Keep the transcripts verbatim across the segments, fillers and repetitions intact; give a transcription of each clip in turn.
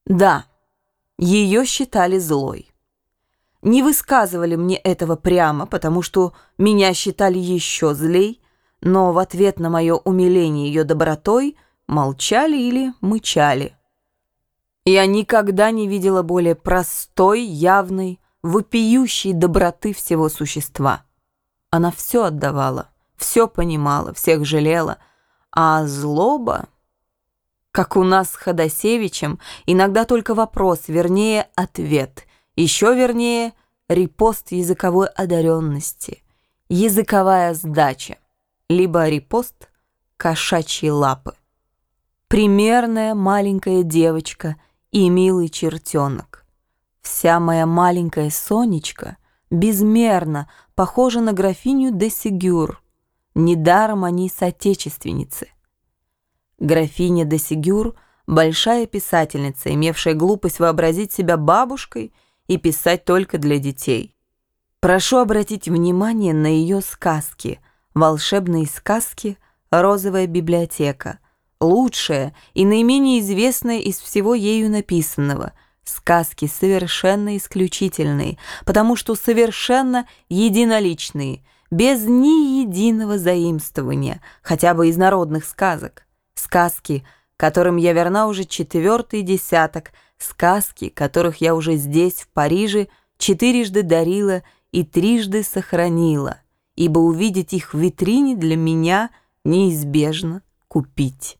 Да, ее считали злой. Не высказывали мне этого прямо, потому что меня считали еще злей, но в ответ на мое умиление ее добротой молчали или мычали. Я никогда не видела более простой, явной, вопиющей доброты всего существа. Она все отдавала, все понимала, всех жалела, а злоба... Как у нас с Ходосевичем, иногда только вопрос, вернее, ответ, еще вернее, репост языковой одаренности, языковая сдача, либо репост кошачьей лапы. Примерная маленькая девочка и милый чертенок. Вся моя маленькая Сонечка безмерно похожа на графиню де Сигюр. Недаром они соотечественницы. Графиня де Сигюр – большая писательница, имевшая глупость вообразить себя бабушкой и писать только для детей. Прошу обратить внимание на ее сказки, волшебные сказки «Розовая библиотека», лучшая и наименее известная из всего ею написанного, сказки совершенно исключительные, потому что совершенно единоличные, без ни единого заимствования, хотя бы из народных сказок. Сказки, которым я верна уже четвертый десяток, сказки, которых я уже здесь, в Париже, четырежды дарила и трижды сохранила, ибо увидеть их в витрине для меня неизбежно купить.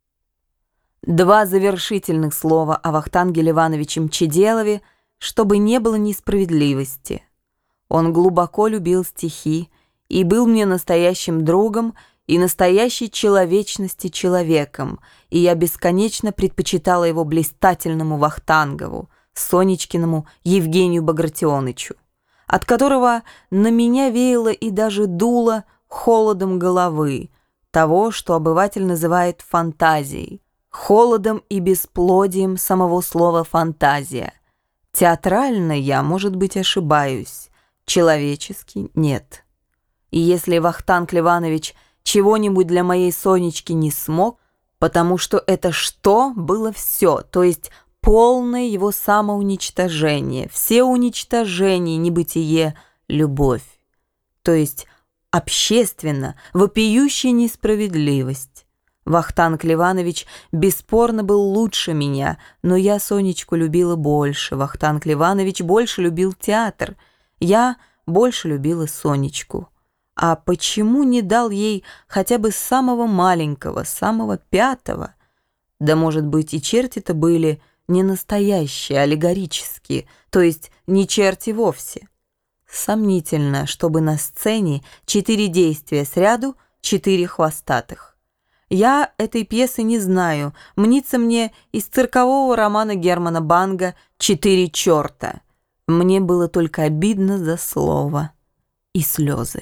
Два завершительных слова о Вахтанге Ивановиче Мчеделове, чтобы не было несправедливости. Он глубоко любил стихи и был мне настоящим другом и настоящей человечности человеком, и я бесконечно предпочитала его блистательному Вахтангову, Сонечкиному Евгению Багратионычу, от которого на меня веяло и даже дуло холодом головы, того, что обыватель называет фантазией, холодом и бесплодием самого слова «фантазия». Театрально я, может быть, ошибаюсь, человечески нет. И если Вахтанг Иванович чего-нибудь для моей Сонечки не смог, потому что это что было все, то есть полное его самоуничтожение, все уничтожение, небытие, любовь, то есть общественно вопиющая несправедливость. Вахтанг Иванович бесспорно был лучше меня, но я Сонечку любила больше, Вахтанг Иванович больше любил театр, я больше любила Сонечку. А почему не дал ей хотя бы самого маленького, самого пятого? Да, может быть, и черти-то были не настоящие, аллегорические, то есть не черти вовсе. Сомнительно, чтобы на сцене четыре действия сряду, четыре хвостатых. Я этой пьесы не знаю, мнится мне из циркового романа Германа Банга «Четыре черта». Мне было только обидно за слово и слезы.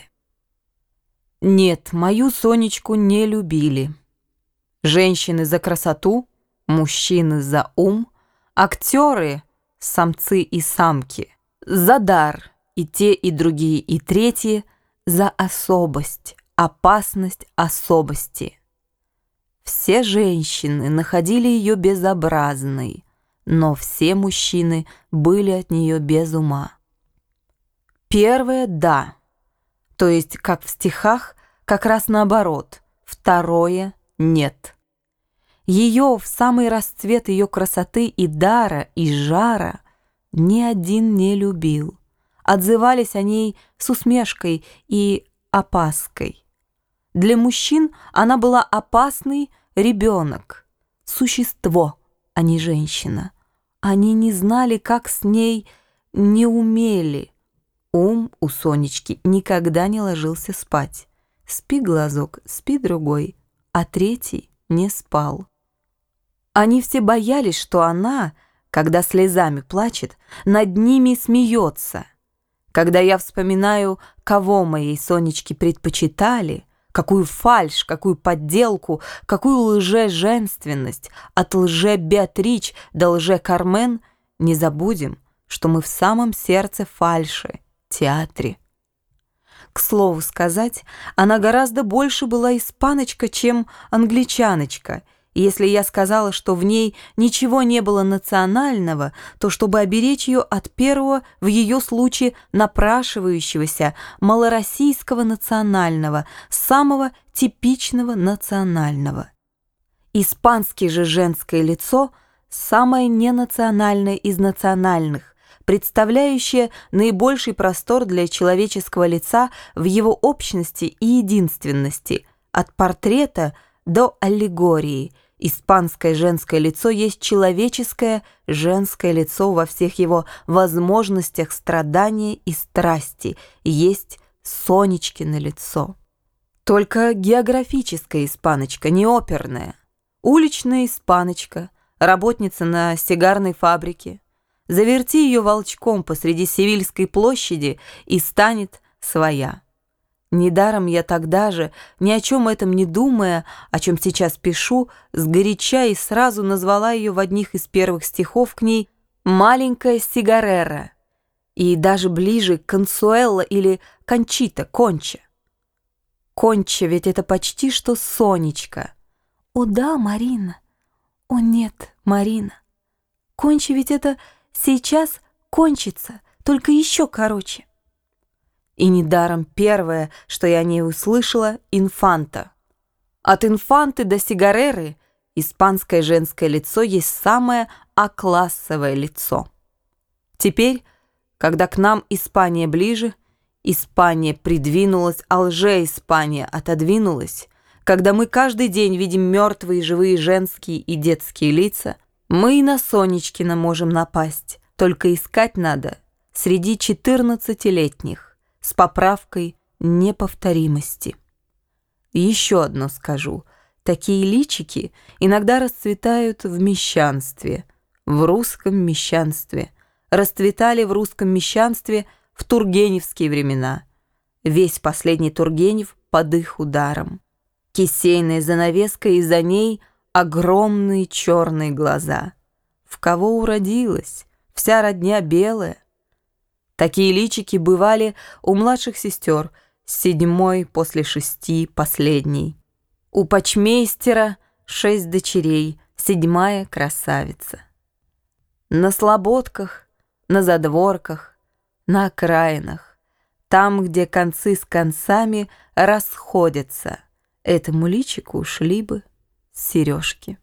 Нет, мою Сонечку не любили. Женщины за красоту, мужчины за ум, актеры, самцы и самки, за дар, и те, и другие, и третьи, за особость, опасность особости. Все женщины находили ее безобразной, но все мужчины были от нее без ума. Первое – да. То есть, как в стихах, как раз наоборот. Второе – нет. Ее в самый расцвет ее красоты и дара, и жара ни один не любил. Отзывались о ней с усмешкой и опаской. Для мужчин она была опасный ребенок, существо, а не женщина. Они не знали, как с ней, не умели. Ум у Сонечки никогда не ложился спать. Спи глазок, спи другой, а третий не спал. Они все боялись, что она, когда слезами плачет, над ними смеется. Когда я вспоминаю, кого моей Сонечке предпочитали, какую фальшь, какую подделку, какую лже-женственность, от лже-Беатрич до лже-Кармен, не забудем, что мы в самом сердце фальши, театре. К слову сказать, она гораздо больше была испаночка, чем англичаночка, И если я сказала, что в ней ничего не было национального, то чтобы оберечь ее от первого, в ее случае напрашивающегося, малороссийского национального, самого типичного национального. Испанский же женское лицо – самое ненациональное из национальных, представляющее наибольший простор для человеческого лица в его общности и единственности, от портрета до аллегории. Испанское женское лицо есть человеческое женское лицо во всех его возможностях страдания и страсти, есть Сонечкино лицо. Только географическая испаночка, не оперная. Уличная испаночка, работница на сигарной фабрике. Заверти ее волчком посреди Севильской площади и станет своя. Недаром я тогда же, ни о чем этом не думая, о чем сейчас пишу, сгоряча и сразу назвала ее в одних из первых стихов к ней «маленькая сигарера» и даже ближе «консуэлла» или «кончита», «конча». «Конча» ведь это почти что Сонечка. О да, Марина. О нет, Марина. Конча ведь это сейчас кончится, только еще короче. И недаром первое, что я о ней услышала, инфанта. От инфанты до сигареры испанское женское лицо есть самое А-классовое лицо. Теперь, когда к нам Испания ближе, Испания придвинулась, а лже-Испания отодвинулась, когда мы каждый день видим мертвые живые женские и детские лица, мы и на Сонечкина можем напасть, только искать надо среди четырнадцатилетних. С поправкой неповторимости. Еще одно скажу. Такие личики иногда расцветают в мещанстве, в русском мещанстве. Расцветали в русском мещанстве в тургеневские времена. Весь последний Тургенев под их ударом. Кисейная занавеска, и за ней огромные черные глаза. В кого уродилась? Вся родня белая. Такие личики бывали у младших сестер, седьмой после шести последней. У почмейстера шесть дочерей, седьмая красавица. На слободках, на задворках, на окраинах, там, где концы с концами расходятся, этому личику ушли бы сережки.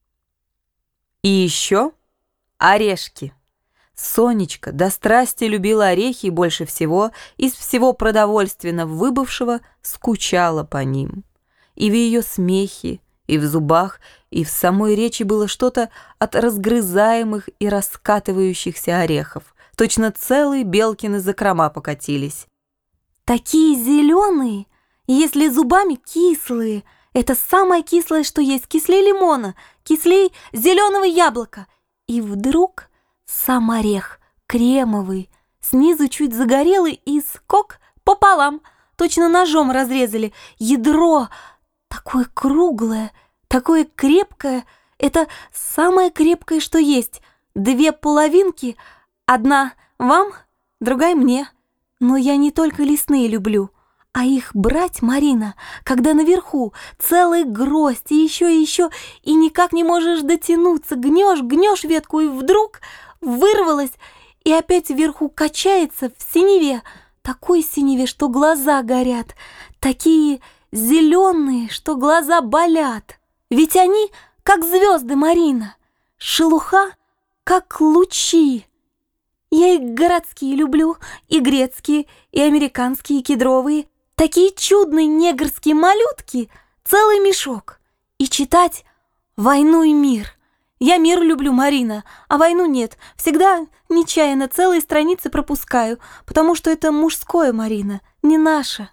И еще орешки. Сонечка до страсти любила орехи и больше всего из всего продовольственно выбывшего скучала по ним. И в ее смехе, и в зубах, и в самой речи было что-то от разгрызаемых и раскатывающихся орехов. Точно целые белкины закрома покатились. «Такие зеленые, если зубами кислые. Это самое кислое, что есть, кислее лимона, кислее зеленого яблока». И вдруг... сам орех, кремовый, снизу чуть загорелый и скок пополам, точно ножом разрезали. Ядро такое круглое, такое крепкое, это самое крепкое, что есть. Две половинки, одна вам, другая мне. Но я не только лесные люблю, а их брать, Марина, когда наверху целая гроздь, и еще, и еще, и никак не можешь дотянуться, гнешь, гнешь ветку, и вдруг... вырвалась и опять вверху качается в синеве, такой синеве, что глаза горят, такие зеленые, что глаза болят. Ведь они как звезды, Марина, шелуха как лучи. Я и городские люблю, и грецкие, и американские, и кедровые, такие чудные негрские малютки, целый мешок. И читать «Войну и мир». Я мир люблю, Марина, а войну нет. Всегда нечаянно целые страницы пропускаю, потому что это мужское, Марина, не наше.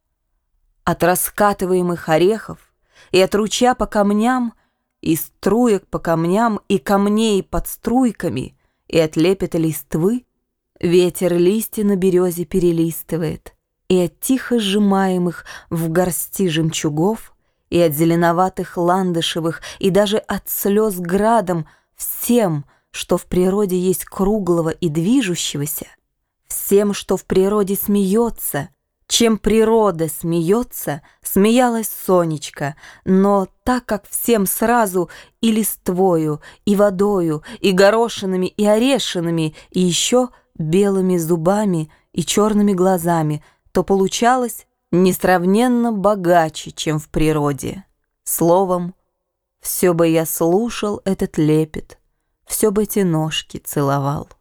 От раскатываемых орехов и от ручья по камням, и струек по камням, и камней под струйками, и от лепета листвы ветер листья на березе перелистывает, и от тихо сжимаемых в горсти жемчугов, и от зеленоватых ландышевых, и даже от слез градом, всем, что в природе есть круглого и движущегося, всем, что в природе смеется, Чем природа смеется, смеялась Сонечка, но так как всем сразу и листвою, и водою, и горошинами, и орешинами, и еще белыми зубами и черными глазами, то получалось несравненно богаче, чем в природе. Словом, все бы я слушал этот лепет, все бы эти ножки целовал.